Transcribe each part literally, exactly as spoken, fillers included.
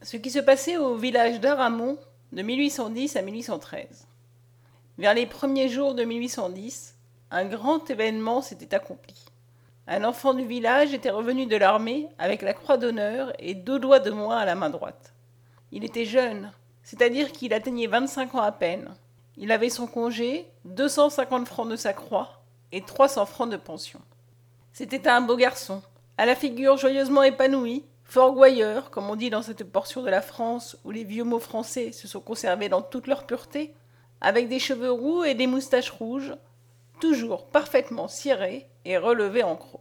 Ce qui se passait au village d'Aramon de mille huit cent dix à mille huit cent treize. Vers les premiers jours de mille huit cent dix, un grand événement s'était accompli. Un enfant du village était revenu de l'armée avec la croix d'honneur et deux doigts de moins à la main droite. Il était jeune, c'est-à-dire qu'il atteignait vingt-cinq ans à peine. Il avait son congé, deux cent cinquante francs de sa croix et trois cents francs de pension. C'était un beau garçon, à la figure joyeusement épanouie, fort gouailleur, comme on dit dans cette portion de la France où les vieux mots français se sont conservés dans toute leur pureté, avec des cheveux roux et des moustaches rouges, toujours parfaitement cirés et relevés en croc.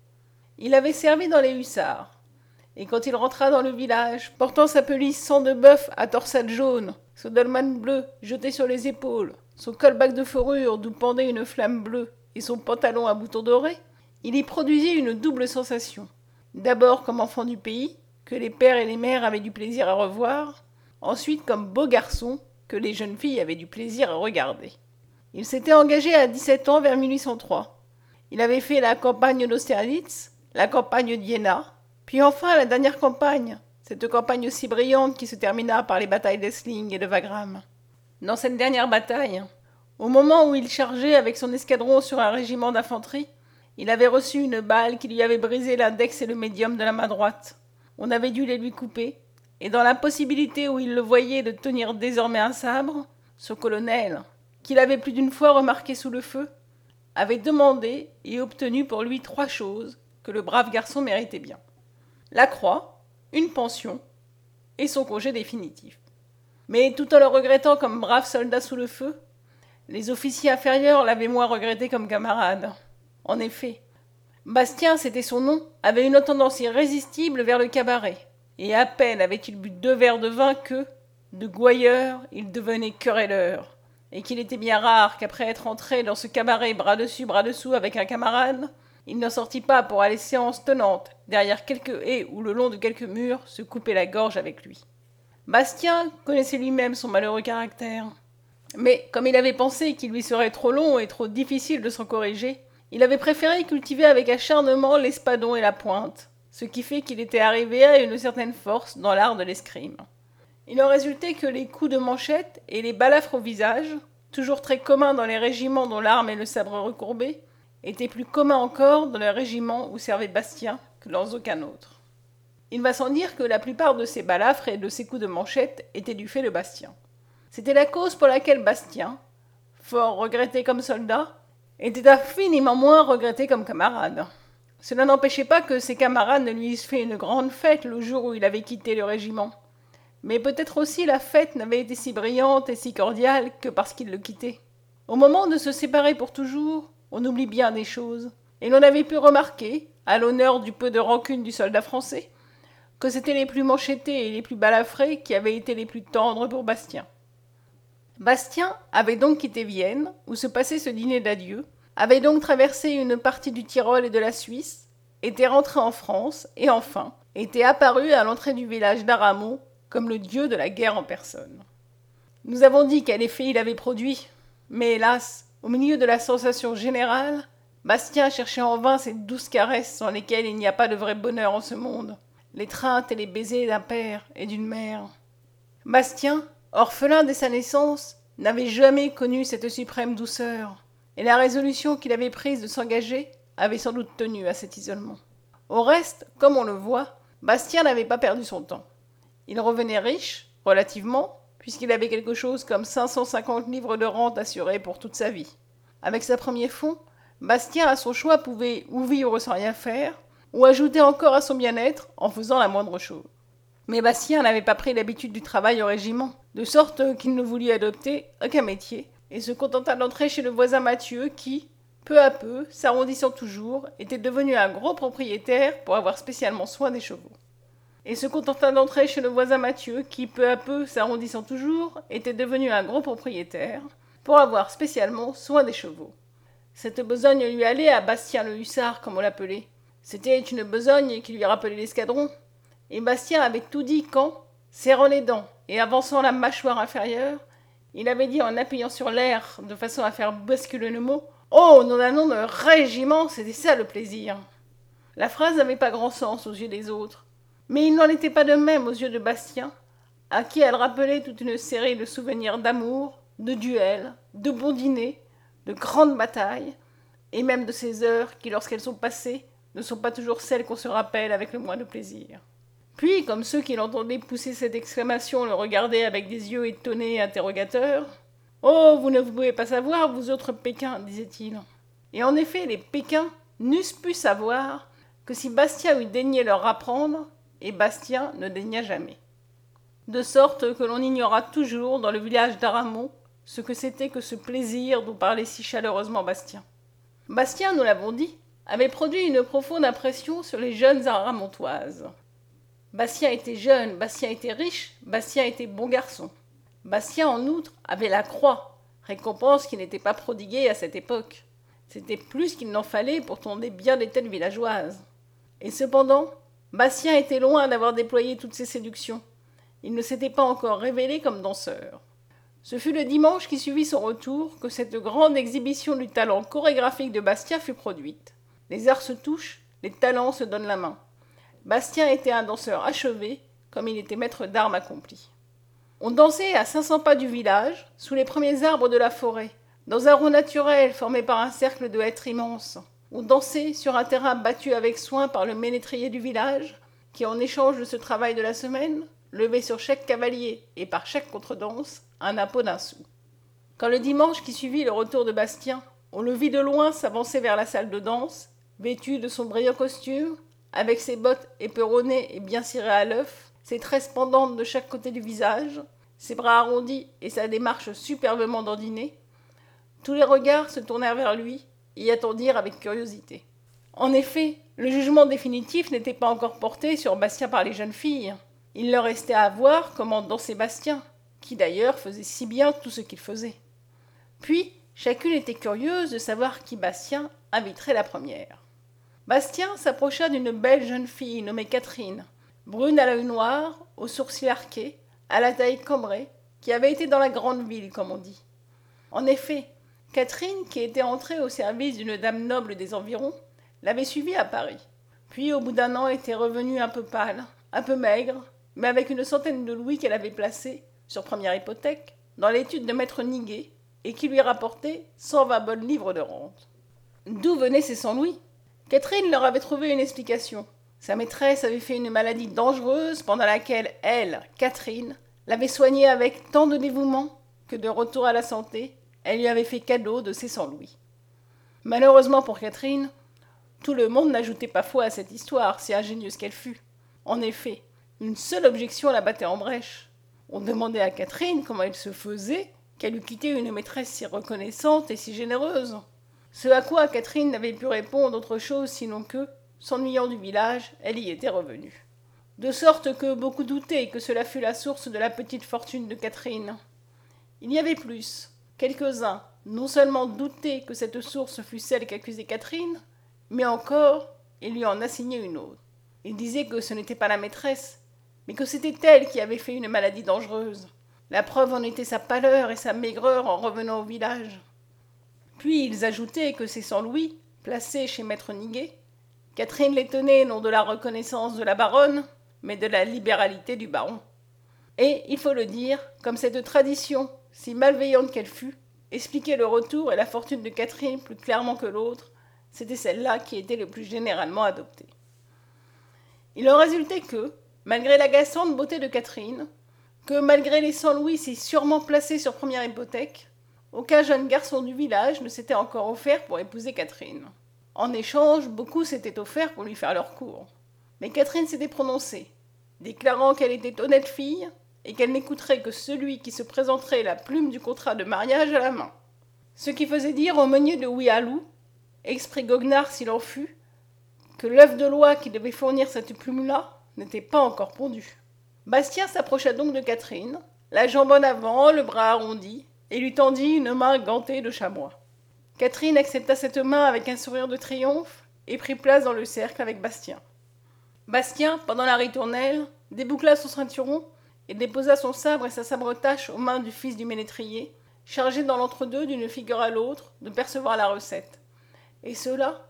Il avait servi dans les hussards, et quand il rentra dans le village, portant sa pelisse sang de bœuf à torsade jaune, son dolman bleu jeté sur les épaules, son colbac de fourrure d'où pendait une flamme bleue et son pantalon à boutons dorés, il y produisit une double sensation. D'abord comme enfant du pays, que les pères et les mères avaient du plaisir à revoir, ensuite comme beau garçon, que les jeunes filles avaient du plaisir à regarder. Il s'était engagé à dix-sept ans vers mille huit cent trois. Il avait fait la campagne d'Austerlitz, la campagne d'Iéna, puis enfin la dernière campagne, cette campagne aussi brillante qui se termina par les batailles d'Essling et de Wagram. Dans cette dernière bataille, au moment où il chargeait avec son escadron sur un régiment d'infanterie, il avait reçu une balle qui lui avait brisé l'index et le médium de la main droite. On avait dû les lui couper, et dans l'impossibilité où il le voyait de tenir désormais un sabre, ce colonel, qu'il avait plus d'une fois remarqué sous le feu, avait demandé et obtenu pour lui trois choses que le brave garçon méritait bien. La croix, une pension et son congé définitif. Mais tout en le regrettant comme brave soldat sous le feu, les officiers inférieurs l'avaient moins regretté comme camarade. En effet, Bastien, c'était son nom, avait une tendance irrésistible vers le cabaret, et à peine avait-il bu deux verres de vin que, de gouailleur, il devenait querelleur, et qu'il était bien rare qu'après être entré dans ce cabaret bras dessus bras dessous avec un camarade, il n'en sortit pas pour aller séance tenante, derrière quelques haies ou le long de quelques murs, se couper la gorge avec lui. Bastien connaissait lui-même son malheureux caractère. Mais comme il avait pensé qu'il lui serait trop long et trop difficile de s'en corriger, il avait préféré cultiver avec acharnement l'espadon et la pointe, ce qui fait qu'il était arrivé à une certaine force dans l'art de l'escrime. Il en résultait que les coups de manchette et les balafres au visage, toujours très communs dans les régiments dont l'arme est le sabre recourbé, étaient plus communs encore dans les régiments où servait Bastien que dans aucun autre. Il va sans dire que la plupart de ces balafres et de ces coups de manchette étaient du fait de Bastien. C'était la cause pour laquelle Bastien, fort regretté comme soldat, était infiniment moins regretté comme camarade. Cela n'empêchait pas que ses camarades ne lui eussent fait une grande fête le jour où il avait quitté le régiment. Mais peut-être aussi la fête n'avait été si brillante et si cordiale que parce qu'il le quittait. Au moment de se séparer pour toujours, on oublie bien des choses, et l'on avait pu remarquer, à l'honneur du peu de rancune du soldat français, que c'étaient les plus manchettés et les plus balafrés qui avaient été les plus tendres pour Bastien. Bastien avait donc quitté Vienne, où se passait ce dîner d'adieu, avait donc traversé une partie du Tyrol et de la Suisse, était rentré en France, et enfin, était apparu à l'entrée du village d'Aramon comme le dieu de la guerre en personne. Nous avons dit quel effet il avait produit, mais hélas, au milieu de la sensation générale, Bastien cherchait en vain ces douces caresses sans lesquelles il n'y a pas de vrai bonheur en ce monde, l'étreinte et les baisers d'un père et d'une mère. Bastien, orphelin dès sa naissance, n'avait jamais connu cette suprême douceur, et la résolution qu'il avait prise de s'engager avait sans doute tenu à cet isolement. Au reste, comme on le voit, Bastien n'avait pas perdu son temps. Il revenait riche, relativement, puisqu'il avait quelque chose comme cinq cent cinquante livres de rente assurées pour toute sa vie. Avec sa premier fonds, Bastien à son choix pouvait ou vivre sans rien faire, ou ajouter encore à son bien-être en faisant la moindre chose. Mais Bastien n'avait pas pris l'habitude du travail au régiment, de sorte qu'il ne voulut adopter aucun métier, et se contenta d'entrer chez le voisin Mathieu qui, peu à peu, s'arrondissant toujours, était devenu un gros propriétaire pour avoir spécialement soin des chevaux. Et se contenta d'entrer chez le voisin Mathieu qui, peu à peu, s'arrondissant toujours, était devenu un gros propriétaire pour avoir spécialement soin des chevaux. Cette besogne lui allait à Bastien le hussard, comme on l'appelait. C'était une besogne qui lui rappelait l'escadron. Et Bastien avait tout dit quand, serrant les dents et avançant la mâchoire inférieure, il avait dit en appuyant sur l'air de façon à faire basculer le mot « Oh, nom d'un nom de régiment, c'était ça le plaisir !» La phrase n'avait pas grand sens aux yeux des autres, Mais il n'en était pas de même aux yeux de Bastien, à qui elle rappelait toute une série de souvenirs d'amour, de duels, de bons dîners, de grandes batailles, et même de ces heures qui, lorsqu'elles sont passées, ne sont pas toujours celles qu'on se rappelle avec le moins de plaisir. Puis, comme ceux qui l'entendaient pousser cette exclamation le regardaient avec des yeux étonnés et interrogateurs, « Oh, vous ne pouvez pas savoir, vous autres Pékins, disait-il. » Et en effet, les Pékins n'eussent pu savoir que si Bastien eût daigné leur apprendre, et Bastien ne daigna jamais. De sorte que l'on ignora toujours dans le village d'Aramon ce que c'était que ce plaisir dont parlait si chaleureusement Bastien. Bastien, nous l'avons dit, avait produit une profonde impression sur les jeunes aramontoises. Bastien était jeune, Bastien était riche, Bastien était bon garçon. Bastien, en outre, avait la croix, récompense qui n'était pas prodiguée à cette époque. C'était plus qu'il n'en fallait pour tourner bien des têtes villageoises. Et cependant, Bastien était loin d'avoir déployé toutes ses séductions. Il ne s'était pas encore révélé comme danseur. Ce fut le dimanche qui suivit son retour que cette grande exhibition du talent chorégraphique de Bastien fut produite. Les arts se touchent, les talents se donnent la main. Bastien était un danseur achevé, comme il était maître d'armes accompli. On dansait à cinq cents pas du village, sous les premiers arbres de la forêt, dans un rond naturel formé par un cercle de hêtres immenses. On dansait sur un terrain battu avec soin par le ménétrier du village, qui, en échange de ce travail de la semaine, levait sur chaque cavalier et par chaque contredanse un impôt d'un sou. Quand le dimanche qui suivit le retour de Bastien, on le vit de loin s'avancer vers la salle de danse, vêtu de son brillant costume, avec ses bottes éperonnées et bien cirées à l'œuf, ses tresses pendantes de chaque côté du visage, ses bras arrondis et sa démarche superbement dandinée, tous les regards se tournèrent vers lui et y attendirent avec curiosité. En effet, le jugement définitif n'était pas encore porté sur Bastien par les jeunes filles. Il leur restait à voir comment dansait Bastien, qui d'ailleurs faisait si bien tout ce qu'il faisait. Puis, chacune était curieuse de savoir qui Bastien inviterait la première. Bastien s'approcha d'une belle jeune fille nommée Catherine, brune à l'œil noir, aux sourcils arqués, à la taille cambrée, qui avait été dans la grande ville, comme on dit. En effet, Catherine, qui était entrée au service d'une dame noble des environs, l'avait suivie à Paris. Puis, au bout d'un an, était revenue un peu pâle, un peu maigre, mais avec une centaine de louis qu'elle avait placés, sur première hypothèque, dans l'étude de maître Niguet, et qui lui rapportait cent vingt bonnes livres de rente. D'où venaient ces cent louis ? Catherine leur avait trouvé une explication. Sa maîtresse avait fait une maladie dangereuse pendant laquelle elle, Catherine, l'avait soignée avec tant de dévouement que de retour à la santé, elle lui avait fait cadeau de ses cent louis. Malheureusement pour Catherine, tout le monde n'ajoutait pas foi à cette histoire, si ingénieuse qu'elle fût. En effet, une seule objection la battait en brèche. On demandait à Catherine comment il se faisait qu'elle eût quitté une maîtresse si reconnaissante et si généreuse. Ce à quoi Catherine n'avait pu répondre autre chose sinon que, s'ennuyant du village, elle y était revenue. De sorte que beaucoup doutaient que cela fût la source de la petite fortune de Catherine. Il y avait plus. Quelques-uns non seulement doutaient que cette source fût celle qu'accusait Catherine, mais encore, ils lui en assignaient une autre. Ils disaient que ce n'était pas la maîtresse, mais que c'était elle qui avait fait une maladie dangereuse. La preuve en était sa pâleur et sa maigreur en revenant au village. Puis ils ajoutaient que ces cent louis, placés chez maître Niguet, Catherine les tenait non de la reconnaissance de la baronne, mais de la libéralité du baron. Et, il faut le dire, comme cette tradition, si malveillante qu'elle fût, expliquait le retour et la fortune de Catherine plus clairement que l'autre, c'était celle-là qui était le plus généralement adoptée. Il en résultait que, malgré l'agaçante beauté de Catherine, que malgré les cent louis si sûrement placés sur première hypothèque, aucun jeune garçon du village ne s'était encore offert pour épouser Catherine. En échange, beaucoup s'étaient offerts pour lui faire leur cour. Mais Catherine s'était prononcée, déclarant qu'elle était honnête fille et qu'elle n'écouterait que celui qui se présenterait la plume du contrat de mariage à la main. Ce qui faisait dire au meunier de Ouialou, exprès goguenard s'il en fut, que l'œuf de loi qui devait fournir cette plume-là n'était pas encore pondu. Bastien s'approcha donc de Catherine, la jambe en avant, le bras arrondi, et lui tendit une main gantée de chamois. Catherine accepta cette main avec un sourire de triomphe et prit place dans le cercle avec Bastien. Bastien, pendant la ritournelle, déboucla son ceinturon et déposa son sabre et sa sabre-tache aux mains du fils du ménétrier, chargé dans l'entre-deux d'une figure à l'autre de percevoir la recette. Et cela,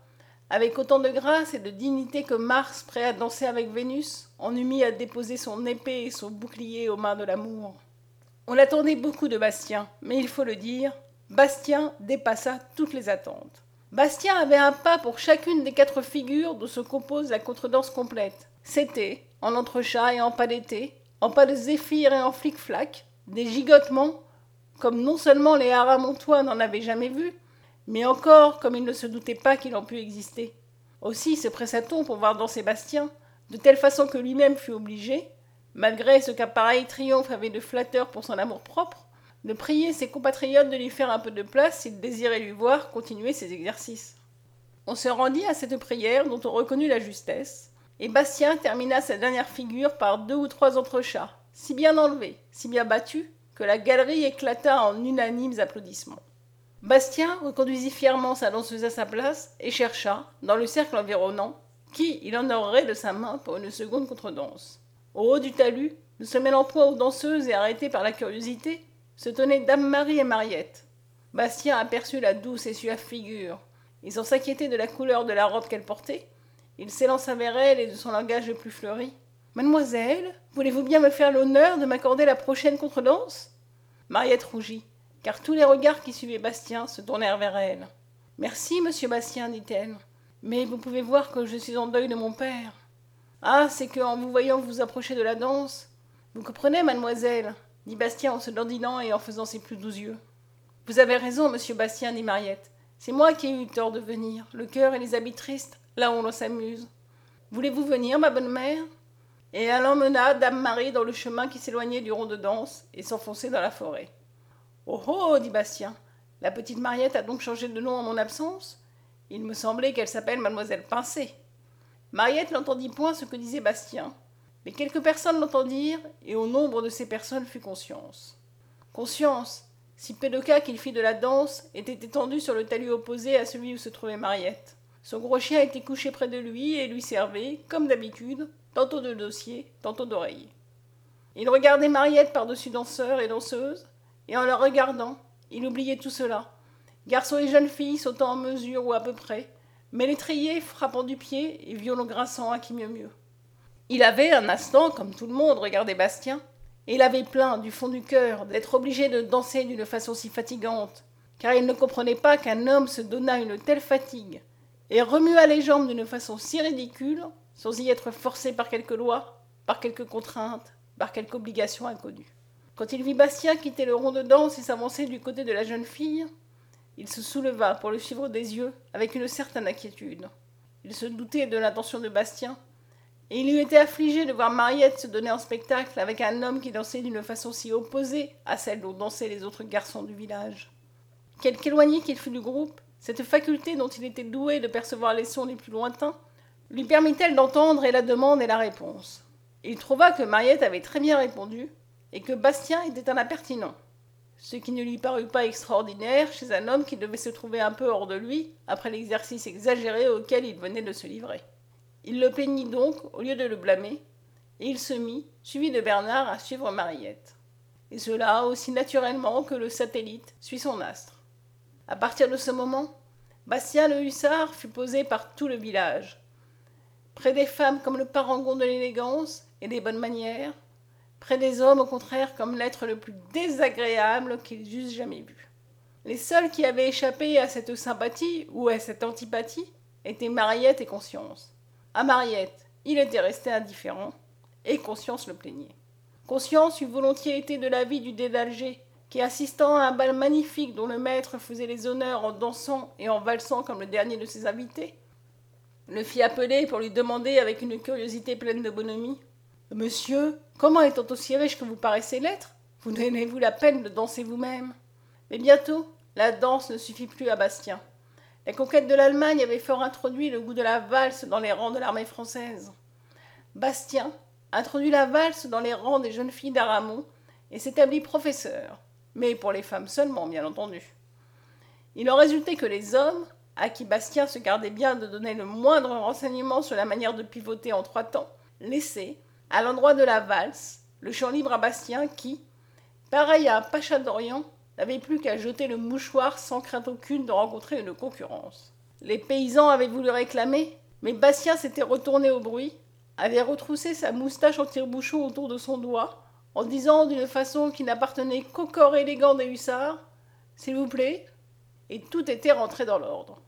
avec autant de grâce et de dignité que Mars, prêt à danser avec Vénus, en eût mis à déposer son épée et son bouclier aux mains de l'amour. On attendait beaucoup de Bastien, mais il faut le dire, Bastien dépassa toutes les attentes. Bastien avait un pas pour chacune des quatre figures dont se compose la contredanse complète. C'était, en entrechat et en pas d'été, en pas de zéphyr et en flic-flac, des gigotements, comme non seulement les haras montois n'en avaient jamais vu, mais encore comme ils ne se doutaient pas qu'il en pût exister. Aussi se pressa-t-on pour voir danser Bastien, de telle façon que lui-même fut obligé, malgré ce qu'un pareil triomphe avait de flatteur pour son amour-propre, de prier ses compatriotes de lui faire un peu de place s'ils désiraient lui voir continuer ses exercices. On se rendit à cette prière dont on reconnut la justesse, et Bastien termina sa dernière figure par deux ou trois entrechats, si bien enlevés, si bien battus, que la galerie éclata en unanimes applaudissements. Bastien reconduisit fièrement sa danseuse à sa place et chercha, dans le cercle environnant, qui il honorerait de sa main pour une seconde contredanse. Au haut du talus, ne se mêlant point aux danseuses et arrêtés par la curiosité, se tenaient Dame Marie et Mariette. Bastien aperçut la douce et suave figure, et sans s'inquiéter de la couleur de la robe qu'elle portait, il s'élança vers elle et de son langage le plus fleuri. « Mademoiselle, voulez-vous bien me faire l'honneur de m'accorder la prochaine contredanse ?» Mariette rougit, car tous les regards qui suivaient Bastien se tournèrent vers elle. « Merci, monsieur Bastien, dit-elle, mais vous pouvez voir que je suis en deuil de mon père. Ah, c'est que, en vous voyant vous approcher de la danse... Vous comprenez, mademoiselle, dit Bastien en se dandinant et en faisant ses plus doux yeux. Vous avez raison, monsieur Bastien, dit Mariette. C'est moi qui ai eu tort de venir, le cœur et les habits tristes, là où l'on s'amuse. Voulez-vous venir, ma bonne mère ? Et elle emmena Dame Marie dans le chemin qui s'éloignait du rond de danse et s'enfonçait dans la forêt. Oh oh, dit Bastien, la petite Mariette a donc changé de nom en mon absence ? Il me semblait qu'elle s'appelle mademoiselle Pincé. Mariette n'entendit point ce que disait Bastien, mais quelques personnes l'entendirent, et au nombre de ces personnes fut Conscience. Conscience, si Pédoca qu'il fit de la danse, était étendu sur le talus opposé à celui où se trouvait Mariette. Son gros chien était couché près de lui et lui servait, comme d'habitude, tantôt de dossier, tantôt d'oreiller. Il regardait Mariette par-dessus danseurs et danseuses, et en la regardant, il oubliait tout cela. Garçons et jeunes filles sautant en mesure ou à peu près, mais l'étrier frappant du pied et violon grinçant à qui mieux mieux. Il avait un instant, comme tout le monde, regardé Bastien, et il avait plaint du fond du cœur d'être obligé de danser d'une façon si fatigante, car il ne comprenait pas qu'un homme se donnât une telle fatigue, et remua les jambes d'une façon si ridicule, sans y être forcé par quelque loi, par quelque contrainte, par quelque obligation inconnue. Quand il vit Bastien quitter le rond de danse et s'avancer du côté de la jeune fille, il se souleva pour le suivre des yeux avec une certaine inquiétude. Il se doutait de l'intention de Bastien, et il eût été affligé de voir Mariette se donner en spectacle avec un homme qui dansait d'une façon si opposée à celle dont dansaient les autres garçons du village. Quelque éloigné qu'il fût du groupe, cette faculté dont il était doué de percevoir les sons les plus lointains lui permit-elle d'entendre et la demande et la réponse. Il trouva que Mariette avait très bien répondu, et que Bastien était un impertinent, ce qui ne lui parut pas extraordinaire chez un homme qui devait se trouver un peu hors de lui après l'exercice exagéré auquel il venait de se livrer. Il le plaignit donc au lieu de le blâmer, et il se mit, suivi de Bernard, à suivre Mariette. Et cela aussi naturellement que le satellite suit son astre. À partir de ce moment, Bastien le hussard fut posé par tout le village, près des femmes comme le parangon de l'élégance et des bonnes manières, près des hommes au contraire comme l'être le plus désagréable qu'ils eussent jamais vu. Les seuls qui avaient échappé à cette sympathie ou à cette antipathie étaient Mariette et Conscience. À Mariette, il était resté indifférent, et Conscience le plaignait. Conscience eût volontiers été de l'avis du dé d'Alger, qui, assistant à un bal magnifique dont le maître faisait les honneurs en dansant et en valsant comme le dernier de ses invités, le fit appeler pour lui demander avec une curiosité pleine de bonhomie « Monsieur, comment étant aussi riche que vous paraissez l'être, vous donnez-vous la peine de danser vous-même » Mais bientôt, la danse ne suffit plus à Bastien. La conquête de l'Allemagne avait fort introduit le goût de la valse dans les rangs de l'armée française. Bastien introduit la valse dans les rangs des jeunes filles d'Aramon et s'établit professeur, mais pour les femmes seulement, bien entendu. Il en résultait que les hommes, à qui Bastien se gardait bien de donner le moindre renseignement sur la manière de pivoter en trois temps, laissaient, à l'endroit de la valse, le champ libre à Bastien qui, pareil à un pacha d'Orient, n'avait plus qu'à jeter le mouchoir sans crainte aucune de rencontrer une concurrence. Les paysans avaient voulu réclamer, mais Bastien s'était retourné au bruit, avait retroussé sa moustache en tire-bouchon autour de son doigt, en disant d'une façon qui n'appartenait qu'au corps élégant des hussards « S'il vous plaît », et tout était rentré dans l'ordre.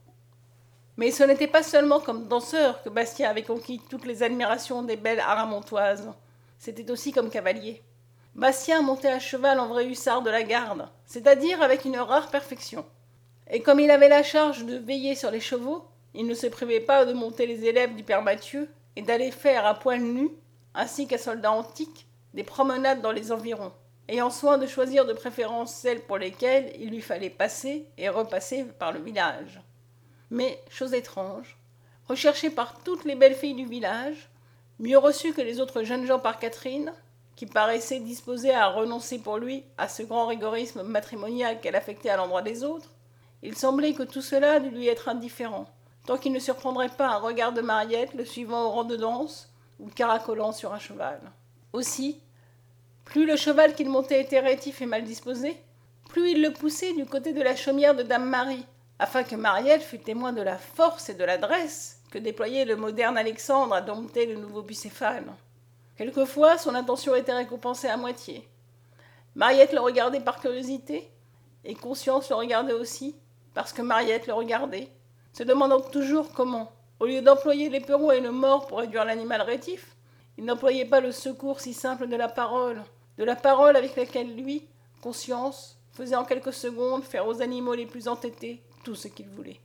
Mais ce n'était pas seulement comme danseur que Bastien avait conquis toutes les admirations des belles aramontoises, c'était aussi comme cavalier. Bastien montait à cheval en vrai hussard de la garde, c'est-à-dire avec une rare perfection. Et comme il avait la charge de veiller sur les chevaux, il ne se privait pas de monter les élèves du père Mathieu et d'aller faire à poil nu, ainsi qu'un soldat antique, des promenades dans les environs, ayant soin de choisir de préférence celles pour lesquelles il lui fallait passer et repasser par le village. Mais, chose étrange, recherché par toutes les belles filles du village, mieux reçu que les autres jeunes gens par Catherine, qui paraissait disposée à renoncer pour lui à ce grand rigorisme matrimonial qu'elle affectait à l'endroit des autres, il semblait que tout cela dût lui être indifférent, tant qu'il ne surprendrait pas un regard de Mariette le suivant au rang de danse ou caracolant sur un cheval. Aussi, plus le cheval qu'il montait était rétif et mal disposé, plus il le poussait du côté de la chaumière de dame Marie, afin que Mariette fût témoin de la force et de l'adresse que déployait le moderne Alexandre à dompter le nouveau Bucéphale. Quelquefois, son intention était récompensée à moitié. Mariette le regardait par curiosité, et Conscience le regardait aussi, parce que Mariette le regardait, se demandant toujours comment, au lieu d'employer l'éperon et le mors pour réduire l'animal rétif, il n'employait pas le secours si simple de la parole, de la parole avec laquelle lui, Conscience, faisait en quelques secondes faire aux animaux les plus entêtés tout ce qu'il voulait.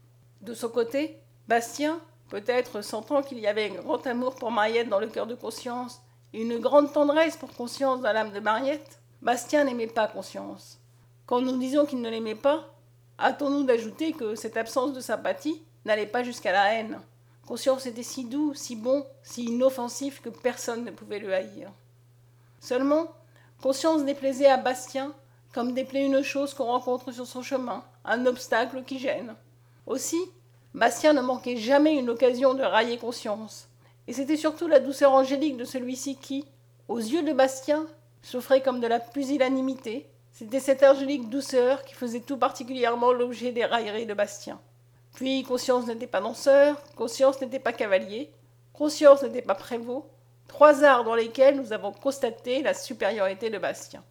De son côté, Bastien, peut-être sentant qu'il y avait un grand amour pour Mariette dans le cœur de Conscience et une grande tendresse pour Conscience dans l'âme de Mariette, Bastien n'aimait pas Conscience. Quand nous disons qu'il ne l'aimait pas, hâtons-nous d'ajouter que cette absence de sympathie n'allait pas jusqu'à la haine. Conscience était si doux, si bon, si inoffensif que personne ne pouvait le haïr. Seulement, Conscience déplaisait à Bastien comme déplaît une chose qu'on rencontre sur son chemin, un obstacle qui gêne. Aussi, Bastien ne manquait jamais une occasion de railler Conscience, et c'était surtout la douceur angélique de celui-ci qui, aux yeux de Bastien, s'offrait comme de la pusillanimité. C'était cette angélique douceur qui faisait tout particulièrement l'objet des railleries de Bastien. Puis Conscience n'était pas danseur, Conscience n'était pas cavalier, Conscience n'était pas prévôt, trois arts dans lesquels nous avons constaté la supériorité de Bastien.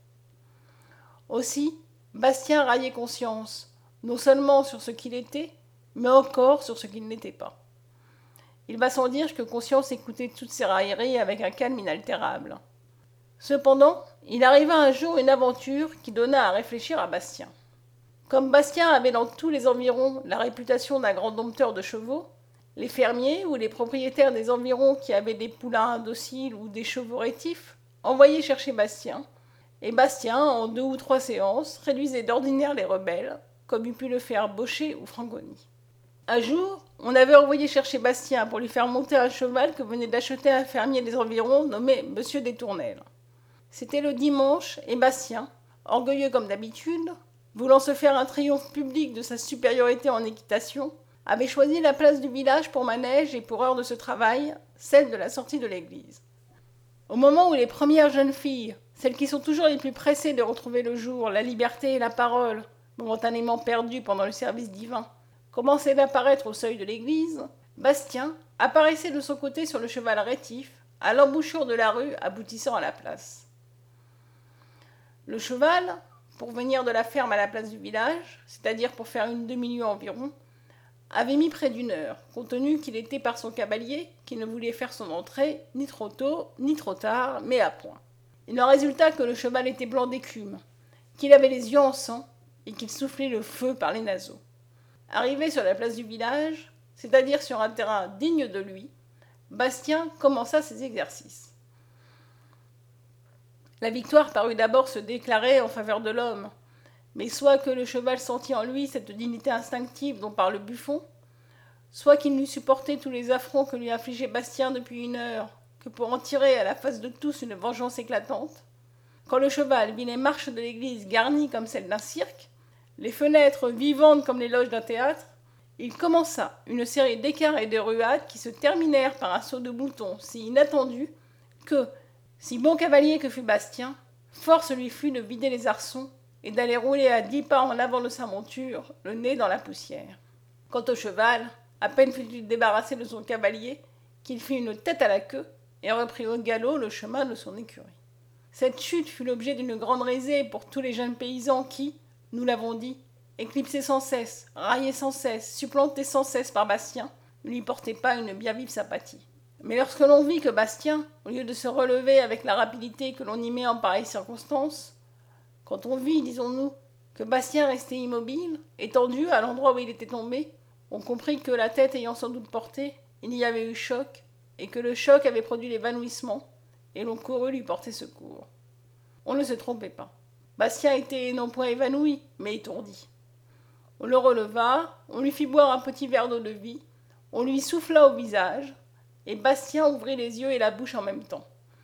Aussi, Bastien raillait Conscience, non seulement sur ce qu'il était, mais encore sur ce qu'il n'était pas. Il va sans dire que Conscience écoutait toutes ces railleries avec un calme inaltérable. Cependant, il arriva un jour une aventure qui donna à réfléchir à Bastien. Comme Bastien avait dans tous les environs la réputation d'un grand dompteur de chevaux, les fermiers ou les propriétaires des environs qui avaient des poulains indociles ou des chevaux rétifs envoyaient chercher Bastien, et Bastien, en deux ou trois séances, réduisait d'ordinaire les rebelles, comme eût pu le faire Baucher ou Frangoni. Un jour, on avait envoyé chercher Bastien pour lui faire monter un cheval que venait d'acheter un fermier des environs nommé Monsieur des Tournelles. C'était le dimanche, et Bastien, orgueilleux comme d'habitude, voulant se faire un triomphe public de sa supériorité en équitation, avait choisi la place du village pour manège et pour heure de ce travail, celle de la sortie de l'église. Au moment où les premières jeunes filles, celles qui sont toujours les plus pressées de retrouver le jour, la liberté et la parole, momentanément perdues pendant le service divin, commençaient d'apparaître au seuil de l'église, Bastien apparaissait de son côté sur le cheval rétif, à l'embouchure de la rue aboutissant à la place. Le cheval, pour venir de la ferme à la place du village, c'est-à-dire pour faire une demi-lieue environ, avait mis près d'une heure, compte tenu qu'il était par son cavalier, qui ne voulait faire son entrée ni trop tôt, ni trop tard, mais à point. Il en résulta que le cheval était blanc d'écume, qu'il avait les yeux en sang, et qu'il soufflait le feu par les naseaux. Arrivé sur la place du village, c'est-à-dire sur un terrain digne de lui, Bastien commença ses exercices. La victoire parut d'abord se déclarer en faveur de l'homme, mais soit que le cheval sentit en lui cette dignité instinctive dont parle Buffon, soit qu'il n'eût supporté tous les affronts que lui infligeait Bastien depuis une heure, que pour en tirer à la face de tous une vengeance éclatante, quand le cheval vit les marches de l'église garnies comme celles d'un cirque, les fenêtres vivantes comme les loges d'un théâtre, il commença une série d'écarts et de ruades qui se terminèrent par un saut de mouton si inattendu que, si bon cavalier que fut Bastien, force lui fut de vider les arçons et d'aller rouler à dix pas en avant de sa monture, le nez dans la poussière. Quant au cheval, à peine fut-il débarrassé de son cavalier, qu'il fit une tête à la queue et reprit au galop le chemin de son écurie. Cette chute fut l'objet d'une grande risée pour tous les jeunes paysans qui, nous l'avons dit, éclipsés sans cesse, raillés sans cesse, supplantés sans cesse par Bastien, ne lui portaient pas une bien vive sympathie. Mais lorsque l'on vit que Bastien, au lieu de se relever avec la rapidité que l'on y met en pareilles circonstances, quand on vit, disons-nous, que Bastien restait immobile, étendu à l'endroit où il était tombé, on comprit que, la tête ayant sans doute porté, il y avait eu choc, et que le choc avait produit l'évanouissement, et l'on courut lui porter secours. On ne se trompait pas. Bastien était non point évanoui, mais étourdi. On le releva, on lui fit boire un petit verre d'eau de vie, on lui souffla au visage, et Bastien ouvrit les yeux et la bouche en même temps.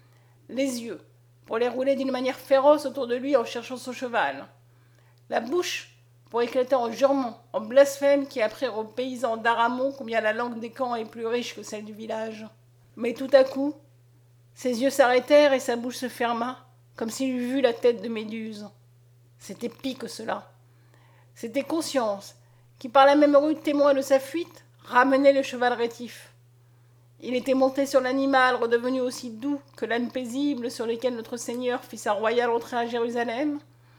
Les yeux, pour les rouler d'une manière féroce autour de lui en cherchant son cheval. La bouche, pour éclater en jurements, en blasphèmes qui apprirent aux paysans d'Aramon combien la langue des camps est plus riche que celle du village. Mais tout à coup, ses yeux s'arrêtèrent et sa bouche se ferma, comme s'il eût vu la tête de Méduse. C'était pis que cela. C'était Conscience, qui par la même rue témoin de sa fuite, ramenait le cheval rétif. Il était monté sur l'animal redevenu aussi doux que l'âne paisible sur lequel notre Seigneur fit sa royale entrée à Jérusalem,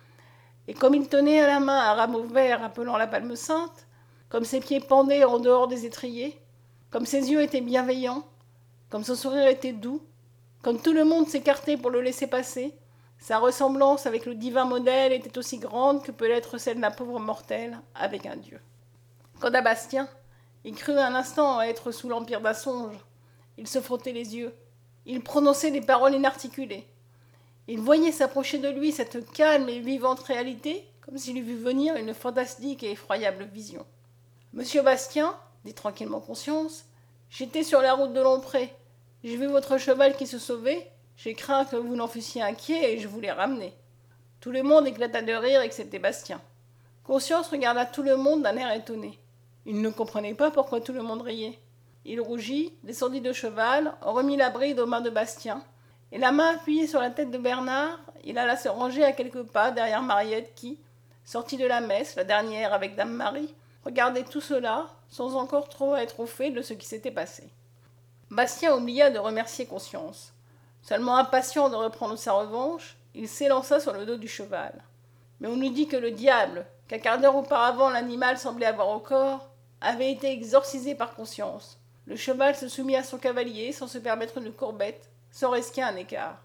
et comme il tenait à la main un rameau vert appelant la palme sainte, comme ses pieds pendaient en dehors des étriers, comme ses yeux étaient bienveillants, comme son sourire était doux, comme tout le monde s'écartait pour le laisser passer, sa ressemblance avec le divin modèle était aussi grande que peut l'être celle d'un pauvre mortel avec un dieu. Quant à Bastien, il crut un instant être sous l'empire d'un songe. Il se frottait les yeux. Il prononçait des paroles inarticulées. Il voyait s'approcher de lui cette calme et vivante réalité, comme s'il eût vu venir une fantastique et effroyable vision. « Monsieur Bastien, dit tranquillement Conscience, j'étais sur la route de Lompré. J'ai vu votre cheval qui se sauvait. J'ai craint que vous n'en fussiez inquiet et je vous l'ai ramené. » Tout le monde éclata de rire, excepté Bastien. Conscience regarda tout le monde d'un air étonné. Il ne comprenait pas pourquoi tout le monde riait. Il rougit, descendit de cheval, remit la bride aux mains de Bastien, et la main appuyée sur la tête de Bernard, il alla se ranger à quelques pas derrière Mariette qui, sortie de la messe, la dernière avec dame Marie, regardait tout cela sans encore trop être au fait de ce qui s'était passé. Bastien oublia de remercier Conscience. Seulement impatient de reprendre sa revanche, il s'élança sur le dos du cheval. Mais on nous dit que le diable, qu'un quart d'heure auparavant l'animal semblait avoir au corps, avait été exorcisé par Conscience. Le cheval se soumit à son cavalier sans se permettre une courbette, sans risquer un écart.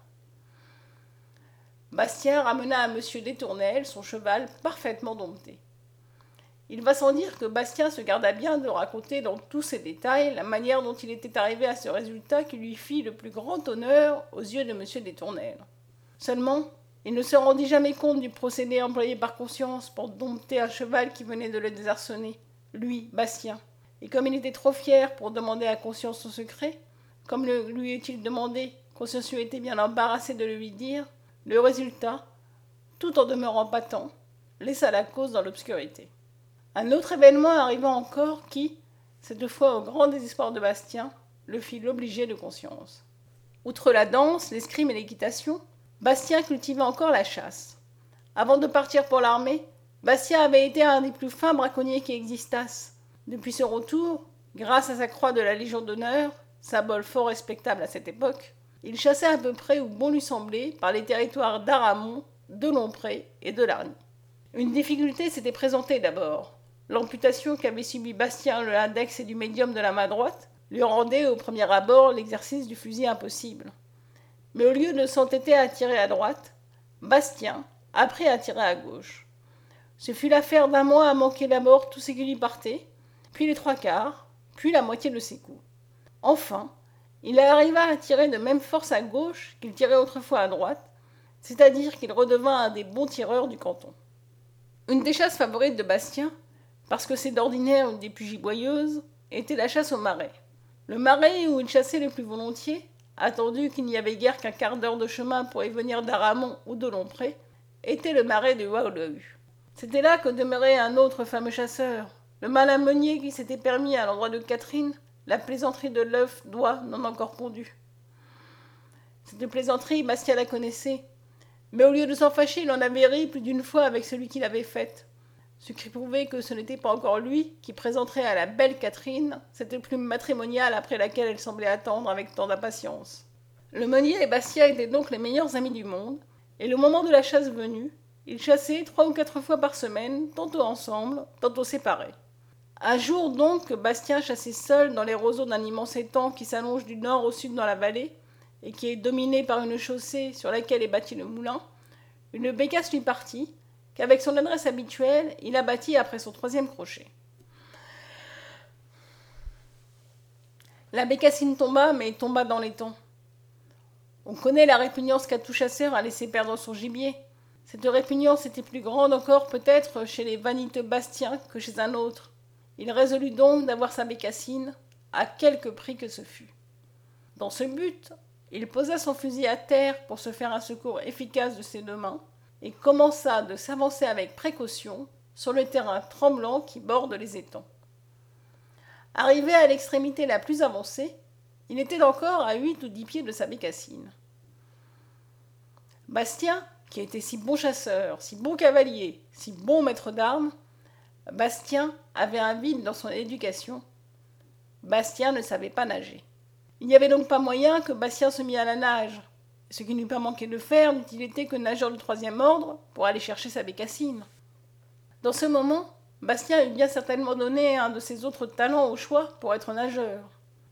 Bastien ramena à monsieur Détournelle son cheval parfaitement dompté. Il va sans dire que Bastien se garda bien de raconter dans tous ses détails la manière dont il était arrivé à ce résultat qui lui fit le plus grand honneur aux yeux de monsieur Détournelle. Seulement, il ne se rendit jamais compte du procédé employé par Conscience pour dompter un cheval qui venait de le désarçonner, lui, Bastien. Et comme il était trop fier pour demander à Conscience son secret, comme le lui eût-il demandé, Conscience était bien embarrassé de le lui dire, le résultat, tout en demeurant patent, laissa la cause dans l'obscurité. Un autre événement arriva encore qui, cette fois au grand désespoir de Bastien, le fit l'obliger de Conscience. Outre la danse, l'escrime et l'équitation, Bastien cultiva encore la chasse. Avant de partir pour l'armée, Bastien avait été un des plus fins braconniers qui existassent. Depuis ce retour, grâce à sa croix de la Légion d'honneur, symbole fort respectable à cette époque, il chassait à peu près où bon lui semblait par les territoires d'Aramon, de Lompré et de Larny. Une difficulté s'était présentée d'abord. L'amputation qu'avait subie Bastien de l'index et du médium de la main droite lui rendait au premier abord l'exercice du fusil impossible. Mais au lieu de s'entêter à tirer à droite, Bastien apprit à tirer à gauche. Ce fut l'affaire d'un mois à manquer la mort tout ce qui lui partait, puis les trois quarts, puis la moitié de ses coups. Enfin, il arriva à tirer de même force à gauche qu'il tirait autrefois à droite, c'est-à-dire qu'il redevint un des bons tireurs du canton. Une des chasses favorites de Bastien, parce que c'est d'ordinaire une des plus giboyeuses, était la chasse au marais. Le marais où il chassait le plus volontiers, attendu qu'il n'y avait guère qu'un quart d'heure de chemin pour y venir d'Aramon ou de Lompré, était le marais de Waoleu. C'était là que demeurait un autre fameux chasseur, le malin meunier qui s'était permis à l'endroit de Catherine la plaisanterie de l'œuf d'oie non encore pondu. Cette plaisanterie, Bastien la connaissait, mais au lieu de s'en fâcher, il en avait ri plus d'une fois avec celui qui l'avait faite. ce qui prouvait que ce n'était pas encore lui qui présenterait à la belle Catherine cette plume matrimoniale après laquelle elle semblait attendre avec tant d'impatience. Le meunier et Bastien étaient donc les meilleurs amis du monde, et le moment de la chasse venu, ils chassaient trois ou quatre fois par semaine, tantôt ensemble, tantôt séparés. Un jour donc que Bastien chassait seul dans les roseaux d'un immense étang qui s'allonge du nord au sud dans la vallée, et qui est dominé par une chaussée sur laquelle est bâti le moulin, une bécasse lui partit, qu'avec son adresse habituelle, il abattit après son troisième crochet. La bécassine tomba, mais tomba dans l'étang. On connaît la répugnance qu'a tout chasseur à laisser perdre son gibier. Cette répugnance était plus grande encore peut-être chez les vaniteux Bastiens que chez un autre. Il résolut donc d'avoir sa bécassine, à quelque prix que ce fût. Dans ce but, il posa son fusil à terre pour se faire un secours efficace de ses deux mains, et commença de s'avancer avec précaution sur le terrain tremblant qui borde les étangs. Arrivé à l'extrémité la plus avancée, il était encore à huit ou dix pieds de sa bécassine. Bastien, qui était si bon chasseur, si bon cavalier, si bon maître d'armes, Bastien avait un vide dans son éducation. Bastien ne savait pas nager. Il n'y avait donc pas moyen que Bastien se mît à la nage. Ce qui n'eût pas manqué de faire n'eût-il été que nageur du troisième ordre pour aller chercher sa bécassine. Dans ce moment, Bastien eût bien certainement donné un de ses autres talents au choix pour être nageur.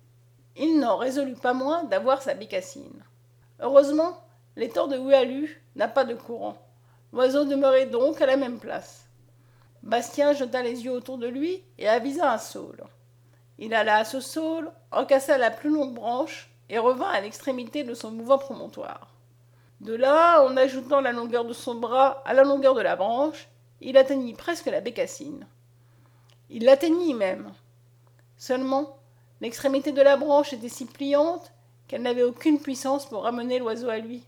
Il n'en résolut pas moins d'avoir sa bécassine. Heureusement, l'étang de Hualu n'a pas de courant. L'oiseau demeurait donc à la même place. Bastien jeta les yeux autour de lui et avisa un saule. Il alla à ce saule, en cassa la plus longue branche et revint à l'extrémité de son mouvant promontoire. De là, en ajoutant la longueur de son bras à la longueur de la branche, il atteignit presque la bécassine. Il l'atteignit même. Seulement, l'extrémité de la branche était si pliante qu'elle n'avait aucune puissance pour ramener l'oiseau à lui.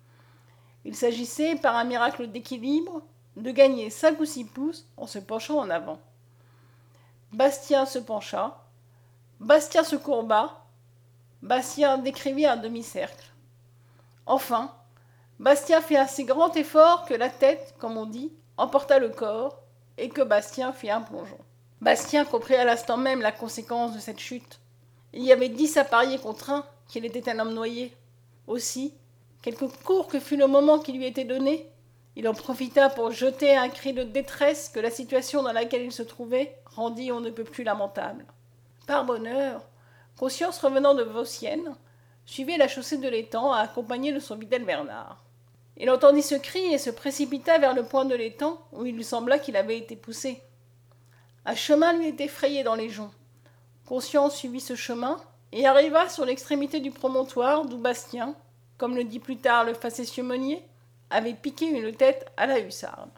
Il s'agissait, par un miracle d'équilibre, de gagner cinq ou six pouces en se penchant en avant. Bastien se pencha, Bastien se courba, Bastien décrivit un demi-cercle. Enfin, Bastien fit un si grand effort que la tête, comme on dit, emporta le corps, et que Bastien fit un plongeon. Bastien comprit à l'instant même la conséquence de cette chute. Il y avait dix à parier contre un qu'il était un homme noyé. Aussi, quelque court que fût le moment qui lui était donné, il en profita pour jeter un cri de détresse que la situation dans laquelle il se trouvait rendit on ne peut plus lamentable. Par bonheur, Conscience revenant de Vauciennes, suivait la chaussée de l'étang accompagnée de son fidèle Bernard. Il entendit ce cri et se précipita vers le point de l'étang où il lui sembla qu'il avait été poussé. Un chemin lui était frayé dans les joncs. Conscience suivit ce chemin et arriva sur l'extrémité du promontoire d'où Bastien, comme le dit plus tard le facétieux meunier, avait piqué une tête à la hussarde.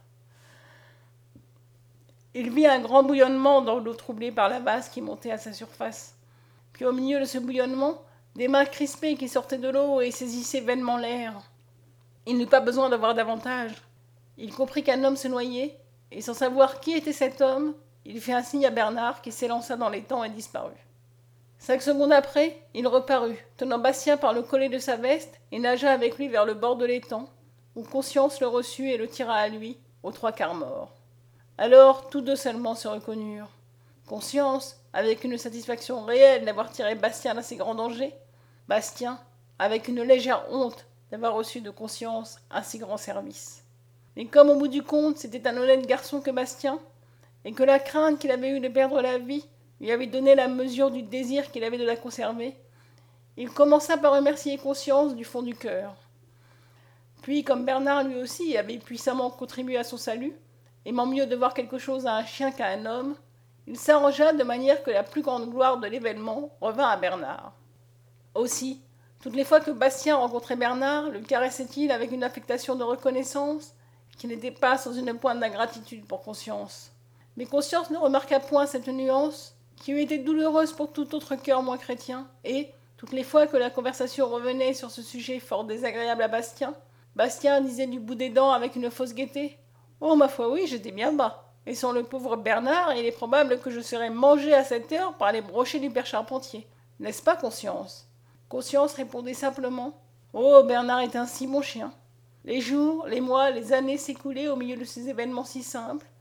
Il vit un grand bouillonnement dans l'eau troublée par la vase qui montait à sa surface. Puis au milieu de ce bouillonnement, des mains crispées qui sortaient de l'eau et saisissaient vainement l'air. Il n'eut pas besoin d'avoir davantage. Il comprit qu'un homme se noyait, et sans savoir qui était cet homme, il fit un signe à Bernard qui s'élança dans l'étang et disparut. Cinq secondes après, il reparut, tenant Bastien par le collet de sa veste, et nagea avec lui vers le bord de l'étang, où Conscience le reçut et le tira à lui, aux trois quarts mort. Alors, tous deux seulement se reconnurent. Conscience, avec une satisfaction réelle d'avoir tiré Bastien d'un si grand danger. Bastien, avec une légère honte d'avoir reçu de Conscience un si grand service. Mais comme au bout du compte, c'était un honnête garçon que Bastien, et que la crainte qu'il avait eue de perdre la vie lui avait donné la mesure du désir qu'il avait de la conserver, il commença par remercier Conscience du fond du cœur. Puis, comme Bernard lui aussi avait puissamment contribué à son salut, aimant mieux devoir quelque chose à un chien qu'à un homme, il s'arrangea de manière que la plus grande gloire de l'événement revint à Bernard. Aussi, toutes les fois que Bastien rencontrait Bernard, le caressait-il avec une affectation de reconnaissance qui n'était pas sans une pointe d'ingratitude pour Conscience. Mais Conscience ne remarqua point cette nuance qui eût été douloureuse pour tout autre cœur moins chrétien, et, toutes les fois que la conversation revenait sur ce sujet fort désagréable à Bastien, Bastien disait du bout des dents avec une fausse gaieté « Oh, ma foi, oui, j'étais bien bas. Et sans le pauvre Bernard, il est probable que je serais mangé à cette heure par les brochets du père Charpentier. N'est-ce pas, Conscience ?» Conscience répondait simplement « Oh, Bernard est un si bon chien. » Les jours, les mois, les années s'écoulaient au milieu de ces événements si simples,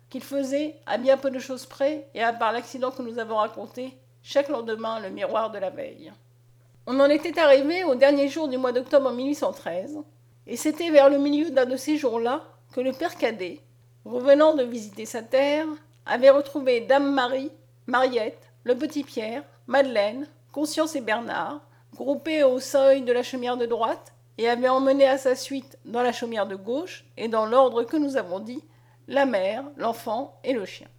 qu'il faisait, à bien peu de choses près, et à part l'accident que nous avons raconté, chaque lendemain le miroir de la veille. On en était arrivé au dernier jour du mois d'octobre mille huit cent treize, et c'était vers le milieu d'un de ces jours-là que le père Cadet, revenant de visiter sa terre, avait retrouvé Dame Marie, Mariette, le petit Pierre, Madeleine, Conscience et Bernard, groupés au seuil de la chaumière de droite, et avait emmené à sa suite dans la chaumière de gauche, et dans l'ordre que nous avons dit, la mère, l'enfant et le chien.